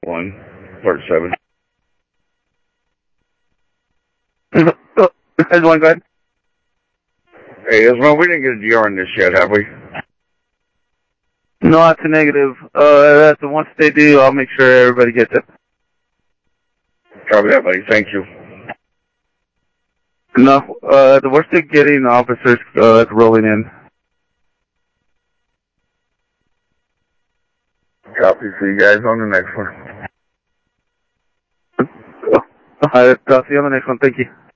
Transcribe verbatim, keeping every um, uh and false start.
one, part seven. There's one, go ahead. Hey, Ismail, we didn't get a D R on this yet, have we? No, that's a negative. Uh, that's a, once they do, I'll make sure everybody gets it. Copy that, buddy. Thank you. No, uh, we're still getting officers uh, rolling in. Copy. See you guys on the next one. All right, I'll see you on the next one. Thank you.